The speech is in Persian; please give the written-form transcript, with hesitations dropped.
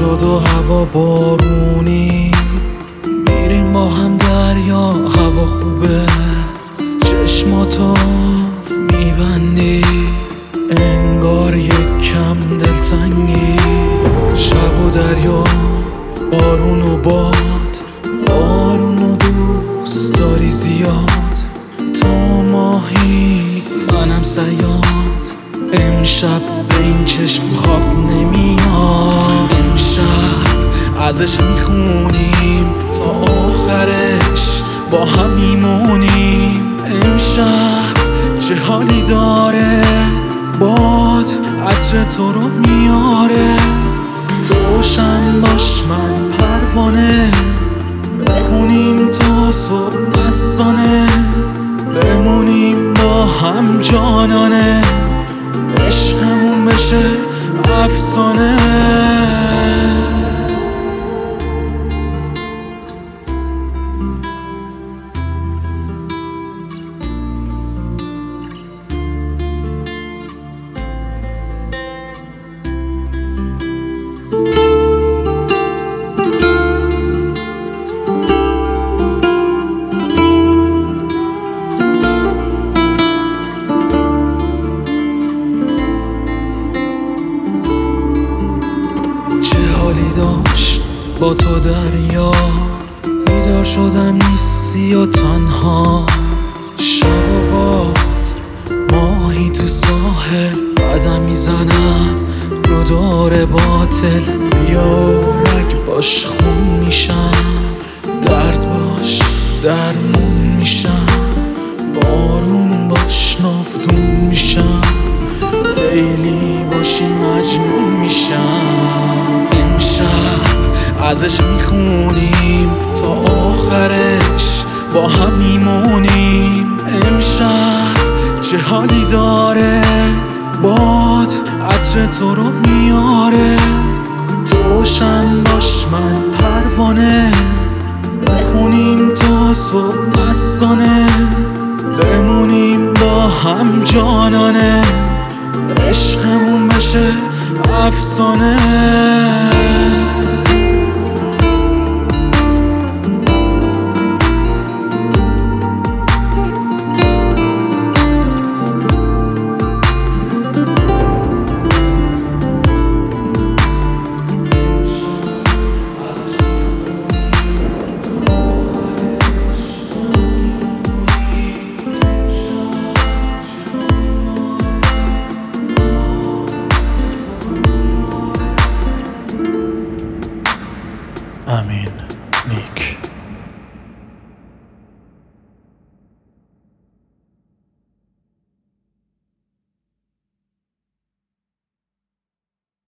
شد و هوا بارونی، میریم با هم دریا، هوا خوبه، چشماتو میبندی، انگار یک کم دلتنگی. شب و دریا، بارون و باد، بارون و دوست داری زیاد. تو ماهی منم صیاد، امشب به این چشم خواب نمیاد. امشب ازش میخونیم تا آخرش با هم میمونیم. امشب چه حالی داره، باد عطر تو رو میاره. تو شم باش من پروانه، بخونیم تا صبح نسانه، بمونیم با هم جانانه، عشقمون بشه افسانه. داشت با تو دریا، بیدار شدم نیستی و تنها. شب و باد، ماهی تو ساحل، قدم میزنم رو دور باطل. بیا رگ باش خون میشم، درد باش درمون میشم، بارون باش ناودون میشم، لیلی باشی مجنون میشم. امشب ازش میخونیم تا آخرش با هم میمونیم. امشب چه حالی داره، باد عطر تو رو میاره. تو شم باش من پروانه، بخونیم تا صبح نسانه، بمونیم با هم جانانه، عشقمون بشه افسانه. امین نیک.